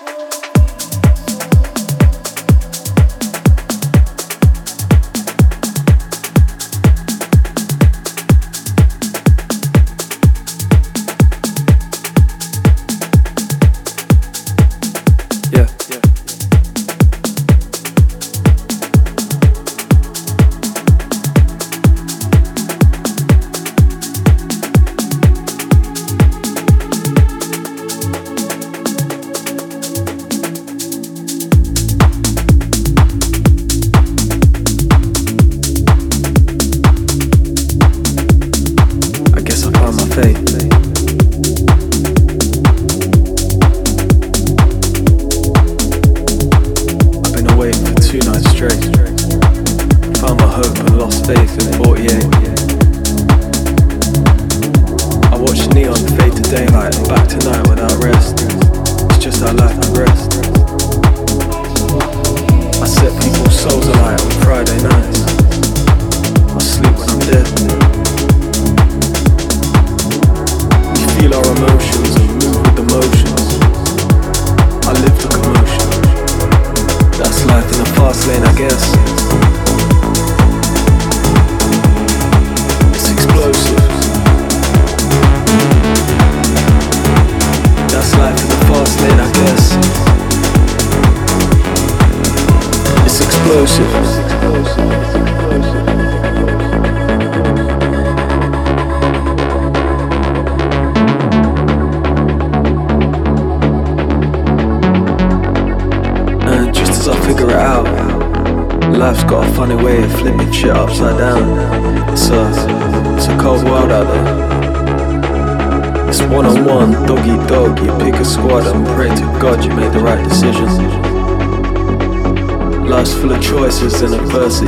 And adversity.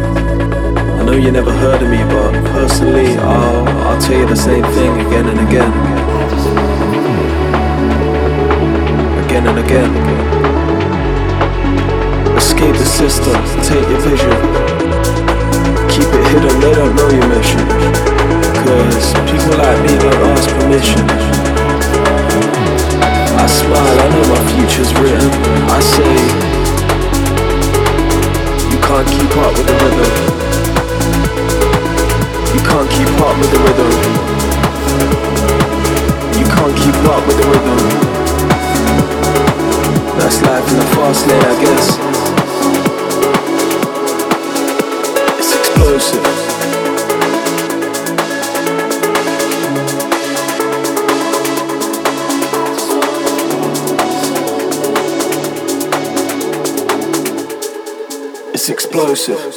I know you never heard of me, but personally, I'll tell you the same thing again and again. Again and again. Escape the system, take your vision. Keep it hidden, they don't know your mission. Cause people like me don't ask permission. I smile, I know my future's written. I say, can't keep up with the rhythm. You can't keep up with the rhythm. You can't keep up with the rhythm. That's life in the fast lane, I guess. It's explosive. It's explosive.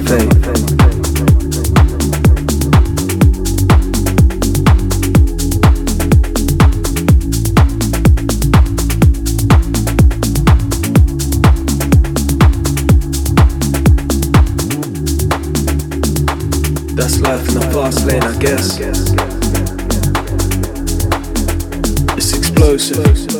fate. That's life in the fast lane, I guess. It's explosive.